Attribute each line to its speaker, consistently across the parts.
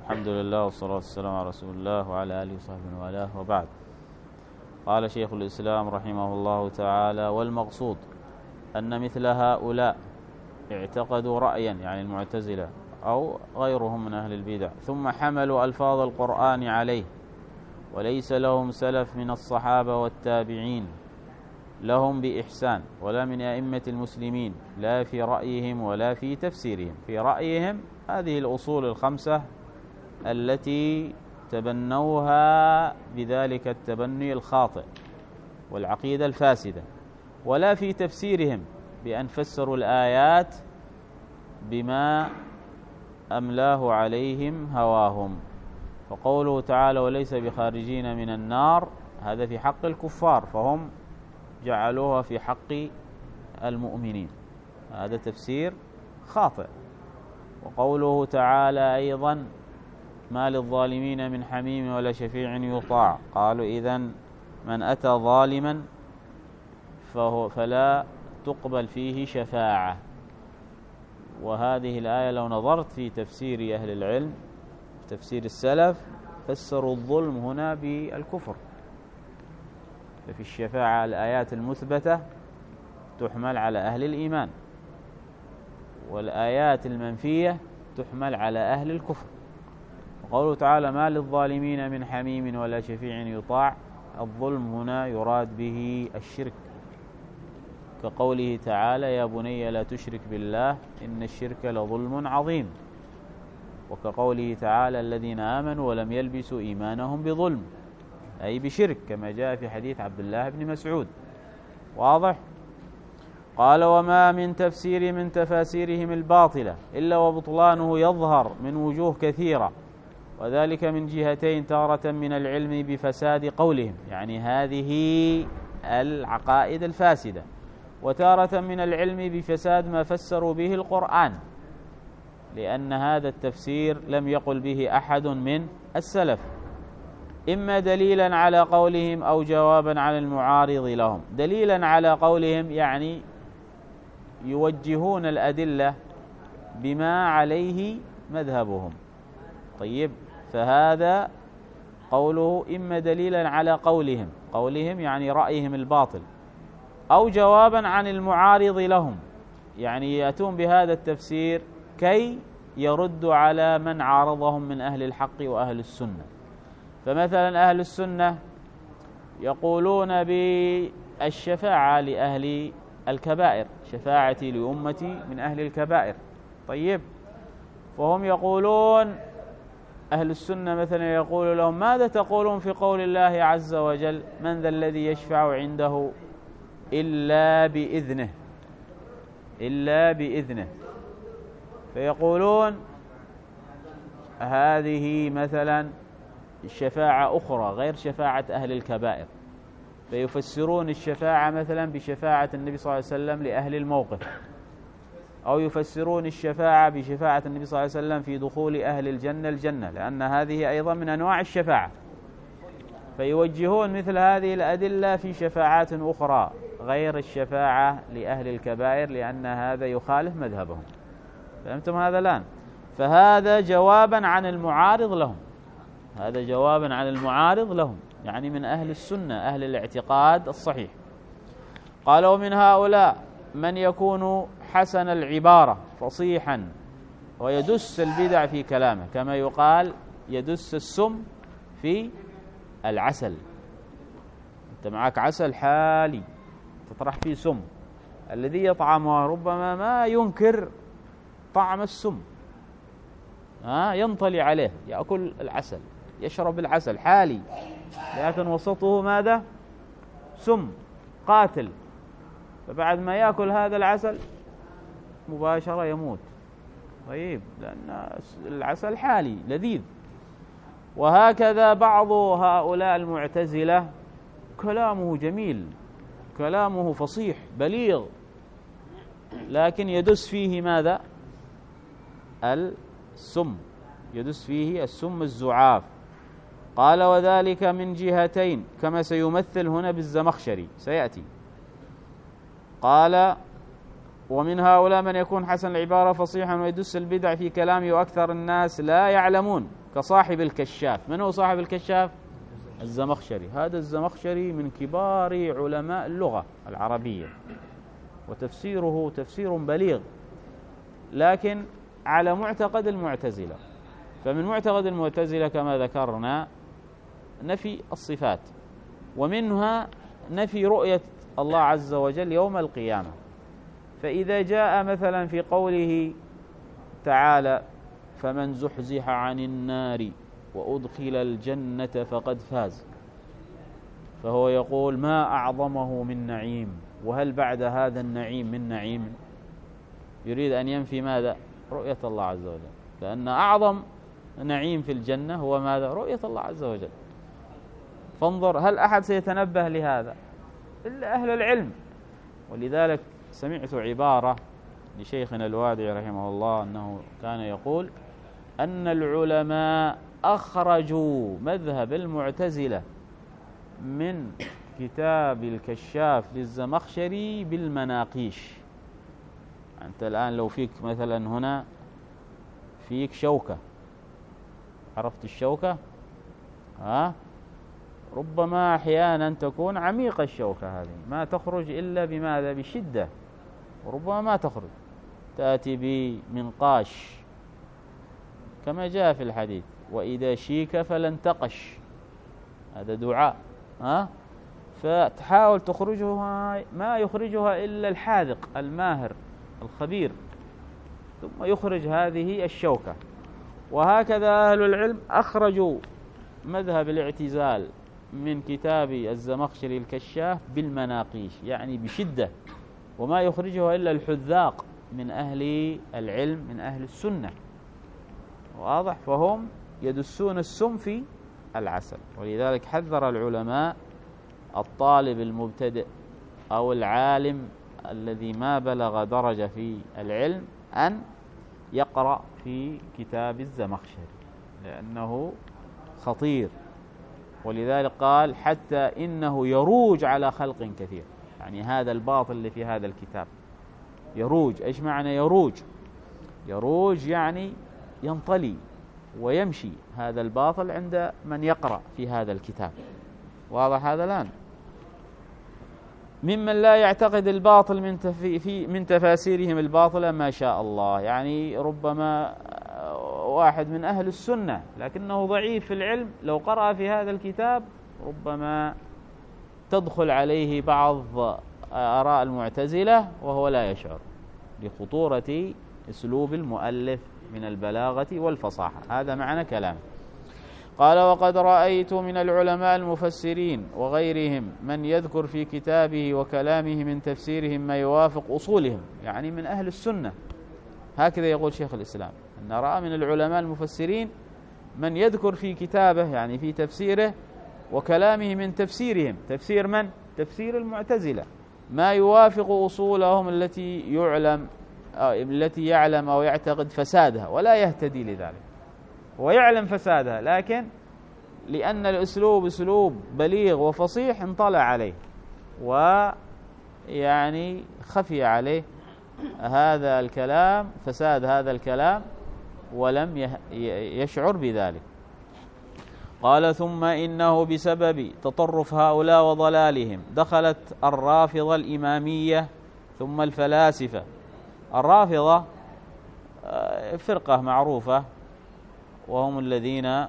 Speaker 1: الحمد لله والصلاة والسلام على رسول الله وعلى آله وصحبه وآله وبعد. قال شيخ الإسلام رحمه الله تعالى: والمقصود أن مثل هؤلاء اعتقدوا رأيا، يعني المعتزلة أو غيرهم من أهل البدع، ثم حملوا ألفاظ القرآن عليه، وليس لهم سلف من الصحابة والتابعين لهم بإحسان ولا من أئمة المسلمين، لا في رأيهم ولا في تفسيرهم. في رأيهم هذه الأصول الخمسة التي تبنوها بذلك التبني الخاطئ والعقيدة الفاسدة، ولا في تفسيرهم بأن فسروا الآيات بما أملاه عليهم هواهم. فقوله تعالى: وليس بخارجين من النار، هذا في حق الكفار، فهم جعلوها في حق المؤمنين، هذا تفسير خاطئ. وقوله تعالى أيضا: ما للظالمين من حميم ولا شفيع يطاع، قالوا إذن من أتى ظالما فلا تقبل فيه شفاعة. وهذه الآية لو نظرت في تفسير أهل العلم، تفسير السلف، فسروا الظلم هنا بالكفر. ففي الشفاعة الآيات المثبتة تحمل على أهل الإيمان، والآيات المنفية تحمل على أهل الكفر. وقوله تعالى: ما للظالمين من حميم ولا شفيع يطاع، الظلم هنا يراد به الشرك، كقوله تعالى: يا بني لا تشرك بالله إن الشرك لظلم عظيم. وكقوله تعالى: الذين آمنوا ولم يلبسوا إيمانهم بظلم، أي بشرك، كما جاء في حديث عبد الله بن مسعود. واضح؟ قال: وما من تفسير من تفاسيرهم الباطلة إلا وبطلانه يظهر من وجوه كثيرة، وذلك من جهتين: تارة من العلم بفساد قولهم، يعني هذه العقائد الفاسدة، وتارة من العلم بفساد ما فسروا به القرآن، لأن هذا التفسير لم يقل به أحد من السلف، إما دليلا على قولهم أو جوابا عن المعارض لهم. دليلا على قولهم يعني يوجهون الأدلة بما عليه مذهبهم. طيب، فهذا قوله إما دليلا على قولهم يعني رأيهم الباطل، أو جوابا عن المعارض لهم، يعني يأتون بهذا التفسير كي يردوا على من عارضهم من أهل الحق وأهل السنة. فمثلا أهل السنة يقولون بالشفاعة لأهل الكبائر، شفاعتي لأمتي من أهل الكبائر. طيب، فهم يقولون، أهل السنة مثلا يقول لهم: ماذا تقولون في قول الله عز وجل: من ذا الذي يشفع عنده إلا بإذنه؟ فيقولون هذه مثلا شفاعة أخرى غير شفاعة أهل الكبائر، فيفسرون الشفاعة مثلا بشفاعة النبي صلى الله عليه وسلم لأهل الموقف، أو يفسرون الشفاعة بشفاعة النبي صلى الله عليه وسلم في دخول أهل الجنة، لأن هذه أيضا من أنواع الشفاعة. فيوجهون مثل هذه الأدلة في شفاعات أخرى غير الشفاعة لأهل الكبائر، لأن هذا يخالف مذهبهم. فهمتم هذا الآن؟ فهذا جوابا عن المعارض لهم، يعني من أهل السنة، أهل الاعتقاد الصحيح. قال: ومن هؤلاء من يكون حسن العبارة فصيحا ويدس البدع في كلامه، كما يقال يدس السم في العسل. أنت معك عسل حالي تطرح فيه سم، الذي يطعمه ربما ما ينكر طعم السم، ينطلي عليه، يأكل العسل، يشرب العسل حالي، لكن وسطه ماذا؟ سم قاتل. فبعد ما يأكل هذا العسل مباشرة يموت. طيب، لأن العسل حالي لذيذ. وهكذا بعض هؤلاء المعتزلة كلامه جميل، كلامه فصيح بليغ، لكن يدس فيه ماذا؟ السم، يدس فيه السم الزعاف. قال: وذلك من جهتين، كما سيمثل هنا بالزمخشري سيأتي. قال: ومن هؤلاء من يكون حسن العبارة فصيحا ويدس البدع في كلامه وأكثر الناس لا يعلمون، كصاحب الكشاف. من هو صاحب الكشاف؟ الزمخشري. هذا الزمخشري من كبار علماء اللغة العربية، وتفسيره تفسير بليغ، لكن على معتقد المعتزلة. فمن معتقد المعتزلة كما ذكرنا نفي الصفات، ومنها نفي رؤية الله عز وجل يوم القيامة. فإذا جاء مثلا في قوله تعالى: فمن زحزح عن النار وأدخل الجنة فقد فاز، فهو يقول: ما أعظمه من نعيم، وهل بعد هذا النعيم من نعيم؟ يريد أن ينفي ماذا؟ رؤية الله عز وجل، لأن أعظم نعيم في الجنة هو ماذا؟ رؤية الله عز وجل. فانظر، هل أحد سيتنبه لهذا إلا أهل العلم؟ ولذلك سمعت عبارة لشيخنا الوادعي رحمه الله أنه كان يقول أن العلماء أخرجوا مذهب المعتزلة من كتاب الكشاف للزمخشري بالمناقيش. أنت الآن لو فيك مثلا هنا فيك شوكة، عرفت الشوكة؟ ربما أحيانا تكون عميقة الشوكة، هذه ما تخرج إلا بماذا؟ بشدة، وربما ما تخرج، تأتي بمنقاش كما جاء في الحديث: وإذا شيك فلن تقش. هذا دعاء، فتحاول تخرجها، ما يخرجها إلا الحاذق الماهر الخبير، ثم يخرج هذه الشوكة. وهكذا أهل العلم أخرجوا مذهب الاعتزال من كتاب الزمخشري الكشاف بالمناقيش، يعني بشدة، وما يخرجها إلا الحذاق من أهل العلم من أهل السنة. واضح؟ فهم يدسون السم في العسل. ولذلك حذر العلماء الطالب المبتدئ أو العالم الذي ما بلغ درجة في العلم أن يقرأ في كتاب الزمخشري، لأنه خطير. ولذلك قال: حتى إنه يروج على خلق كثير. يعني هذا الباطل اللي في هذا الكتاب يروج. إيش معنى يروج؟ يروج يعني ينطلي ويمشي هذا الباطل عند من يقرأ في هذا الكتاب. واضح هذا الآن؟ ممن لا يعتقد الباطل من تفاسيرهم الباطلة ما شاء الله. يعني ربما واحد من أهل السنة لكنه ضعيف في العلم، لو قرأ في هذا الكتاب ربما تدخل عليه بعض آراء المعتزلة وهو لا يشعر لخطورة أسلوب المؤلف من البلاغة والفصاحة. هذا معنى كلام. قال: وقد رأيت من العلماء المفسرين وغيرهم من يذكر في كتابه وكلامه من تفسيرهم ما يوافق أصولهم، يعني من أهل السنة. هكذا يقول شيخ الإسلام، أن رأى من العلماء المفسرين من يذكر في كتابه، يعني في تفسيره وكلامه من تفسيرهم. تفسير من؟ تفسير المعتزلة، ما يوافق أصولهم التي يعلم أو يعتقد فسادها ولا يهتدي لذلك. ويعلم فسادها، لكن لأن الأسلوب أسلوب بليغ وفصيح انطلع عليه، ويعني خفي عليه هذا الكلام، فساد هذا الكلام، ولم يشعر بذلك. قال: ثم إنه بسبب تطرف هؤلاء وضلالهم دخلت الرافضة الإمامية ثم الفلاسفة. الرافضة فرقة معروفة، وهم الذين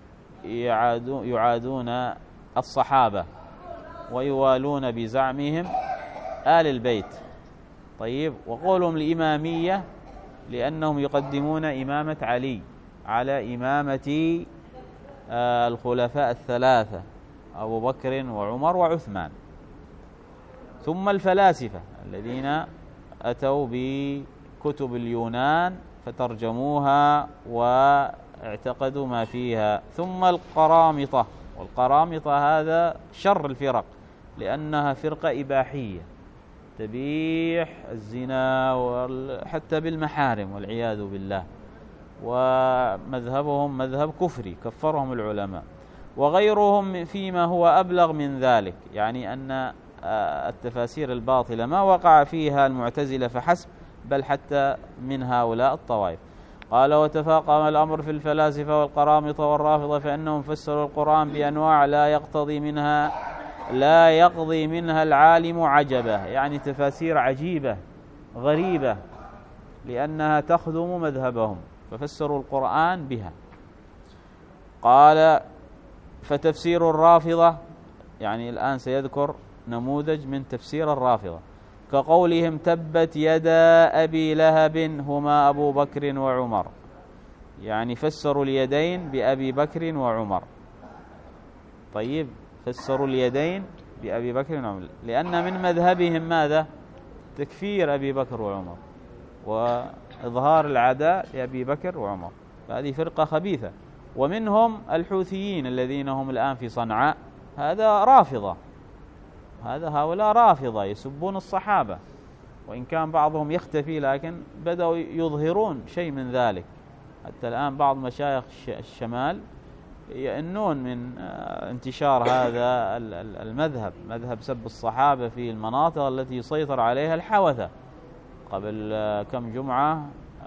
Speaker 1: يعادون الصحابة ويوالون بزعمهم آل البيت. طيب، وقولهم الإمامية لأنهم يقدمون إمامة علي على إمامة الخلفاء الثلاثة أبو بكر وعمر وعثمان. ثم الفلاسفة الذين أتوا بكتب اليونان فترجموها واعتقدوا ما فيها. ثم القرامطة، والقرامطة هذا شر الفرق، لأنها فرقة إباحية تبيح الزنا حتى بالمحارم والعياذ بالله، ومذهبهم مذهب كفري كفرهم العلماء. وغيرهم فيما هو أبلغ من ذلك، يعني أن التفاسير الباطلة ما وقع فيها المعتزلة فحسب، بل حتى من هؤلاء الطوائف. قال وتفاقم الأمر في الفلاسفة والقرامطة والرافضة فإنهم فسروا القرآن بأنواع لا يقضي منها العالم عجبة، يعني تفاسير عجيبة غريبة لأنها تخدم مذهبهم، ففسروا القرآن بها. قال فتفسير الرافضة، يعني الآن سيذكر نموذج من تفسير الرافضة، كقولهم تبت يدا أبي لهب هما أبو بكر وعمر، يعني فسروا اليدين بأبي بكر وعمر. طيب، فسروا اليدين بأبي بكر وعمر لأن من مذهبهم ماذا؟ تكفير أبي بكر وعمر وإظهار العداء لأبي بكر وعمر، فهذه فرقة خبيثة. ومنهم الحوثيين الذين هم الآن في صنعاء، هذا رافضة، هؤلاء رافضة يسبون الصحابة، وإن كان بعضهم يختفي لكن بدأوا يظهرون شيء من ذلك. حتى الآن بعض مشايخ الشمال يأنون من انتشار هذا المذهب، مذهب سب الصحابة في المناطق التي يسيطر عليها الحوثة. قبل كم جمعة،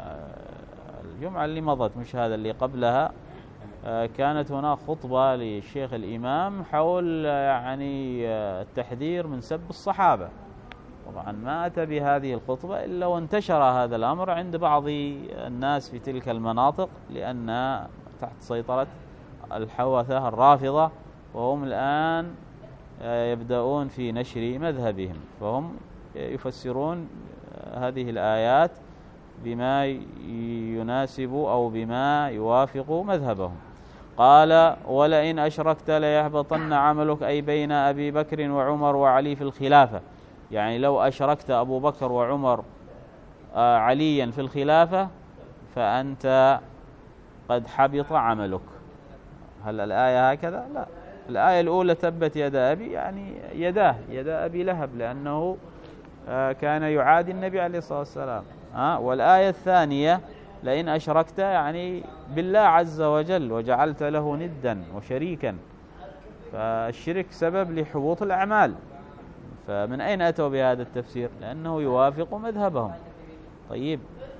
Speaker 1: الجمعة اللي مضت مش هذا اللي قبلها، كانت هناك خطبة للشيخ الإمام حول يعني التحذير من سب الصحابة. طبعا ما أتى بهذه الخطبة إلا وانتشر هذا الأمر عند بعض الناس في تلك المناطق، لأن تحت سيطرة الحوثة الرافضة، وهم الآن يبدأون في نشر مذهبهم، فهم يفسرون هذه الآيات بما يناسب أو بما يوافق مذهبهم. قال ولئن أشركت ليحبطن عملك، أي بين أبي بكر وعمر وعلي في الخلافة، يعني لو أشركت أبو بكر وعمر عليا في الخلافة فأنت قد حبط عملك. هل الآية هكذا؟ لا، الآية الأولى تبت يدا أبي، يعني يدا أبي لهب، لأنه كان يعادي النبي عليه الصلاة والسلام. والآية الثانية لئن أشركت، يعني بالله عز وجل وجعلت له ندا وشريكا، فالشرك سبب لحبوط الأعمال. فمن أين أتوا بهذا التفسير؟ لأنه يوافق مذهبهم. طيب،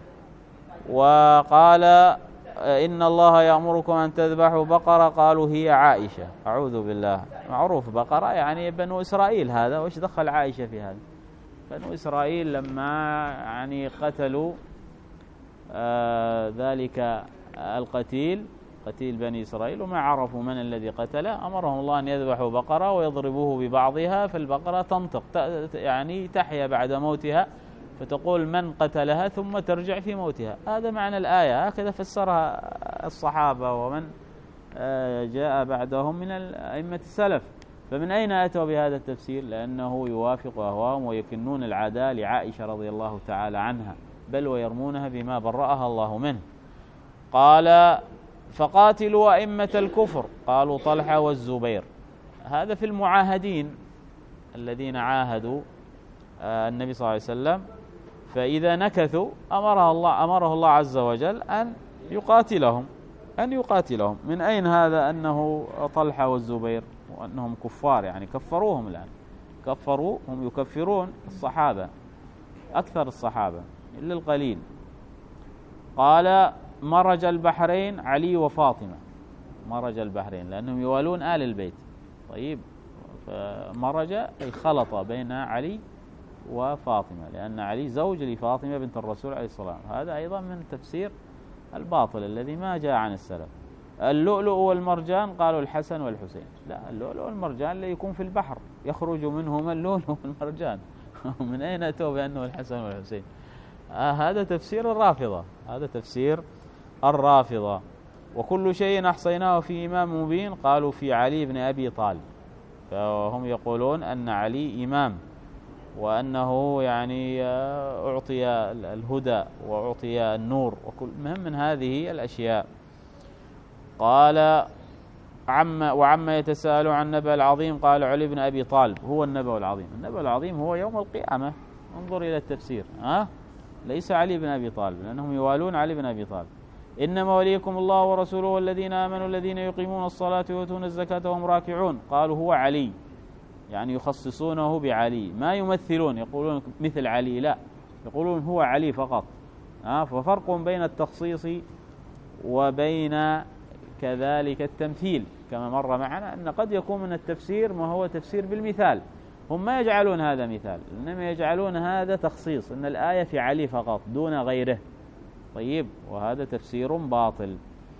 Speaker 1: وقال إن الله يأمركم أن تذبحوا بقرة، قالوا هي عائشة، أعوذ بالله، معروف بقرة يعني بنو إسرائيل، هذا وإيش دخل عائشة في هذا؟ بنو إسرائيل لما يعني قتلوا ذلك القتيل، قتيل بني إسرائيل، وما عرفوا من الذي قتله، أمرهم الله أن يذبحوا بقرة ويضربوه ببعضها، فالبقرة تنطق، يعني تحيا بعد موتها، فتقول من قتلها ثم ترجع في موتها. هذا معنى الآية، هكذا فسرها الصحابة ومن جاء بعدهم من أئمة السلف. فمن أين أتوا بهذا التفسير؟ لأنه يوافق أهواهم ويكنون العداء لعائشة رضي الله تعالى عنها، بل ويرمونها بما برأها الله منه. قال فقاتلوا أئمة الكفر، قالوا طلحة والزبير، هذا في المعاهدين الذين عاهدوا النبي صلى الله عليه وسلم، فإذا نكثوا أمره الله عز وجل أن يقاتلهم. من أين هذا أنه طلحة والزبير وأنهم كفار؟ يعني كفروهم الآن، هم يكفرون الصحابة، أكثر الصحابة إلا القليل. قال مرج البحرين علي وفاطمة، مرج البحرين لأنهم يوالون آل البيت. طيب، فمرج الخلط بين علي وفاطمة، لأن علي زوج لفاطمة بنت الرسول عليه الصلاة والسلام. هذا أيضا من تفسير الباطل الذي ما جاء عن السلف. اللؤلؤ والمرجان، قالوا الحسن والحسين، لا، اللؤلؤ والمرجان اللي يكون في البحر يخرج منهما اللؤلؤ والمرجان. من أين أتوا بأنه الحسن والحسين؟ هذا تفسير الرافضة. وكل شيء أحصيناه في إمام مبين، قالوا في علي بن أبي طالب، فهم يقولون أن علي إمام، وأنه يعني أعطي الهدى وأعطي النور، وكل مهم من هذه الأشياء. قال وعما يتساءلوا عن النبأ العظيم، قال علي بن أبي طالب هو النبأ العظيم. النبأ العظيم هو يوم القيامة، انظر إلى التفسير، ليس علي بن أبي طالب، لأنهم يوالون علي بن أبي طالب. إنما وليكم الله ورسوله والذين آمنوا الذين يقيمون الصلاة ويؤتون الزكاة وهم راكعون، قالوا هو علي، يعني يخصصونه بعلي، ما يمثلون يقولون مثل علي، لا، يقولون هو علي فقط. ففرق بين التخصيص وبين كذلك التمثيل، كما مر معنا أن قد يكون من التفسير ما هو تفسير بالمثال، هم ما يجعلون هذا مثال، إنما يجعلون هذا تخصيص، أن الآية في علي فقط دون غيره. طيب، وهذا تفسير باطل.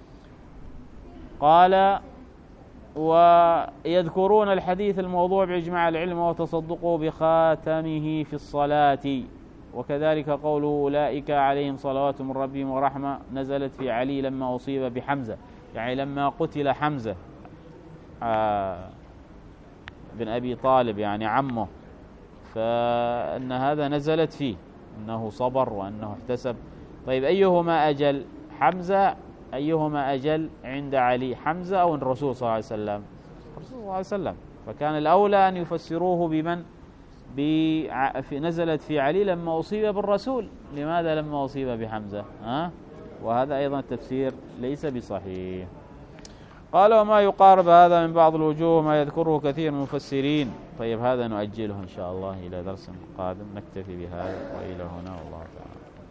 Speaker 1: قال: ويذكرون الحديث الموضوع بإجماع العلم وتصدقه بخاتمه في الصلاة، وكذلك قوله: أولئك عليهم صلوات من ربهم ورحمة، نزلت في علي لما أصيب بحمزة، يعني لما قتل حمزة بن أبي طالب يعني عمه، فأن هذا نزلت فيه أنه صبر وأنه احتسب. طيب، أيهما أجل؟ حمزة أيهما أجل عند علي، حمزة أو الرسول صلى الله عليه وسلم؟ الرسول صلى الله عليه وسلم. فكان الأولى أن يفسروه بمن نزلت في علي لما أصيب بالرسول. لماذا لما أصيب بحمزة؟ وهذا أيضا التفسير ليس بصحيح. قال: وما يقارب هذا من بعض الوجوه ما يذكره كثير من المفسرين. طيب، هذا نؤجله إن شاء الله إلى درس قادم، نكتفي بهذا وإلى هنا، والله تعالى.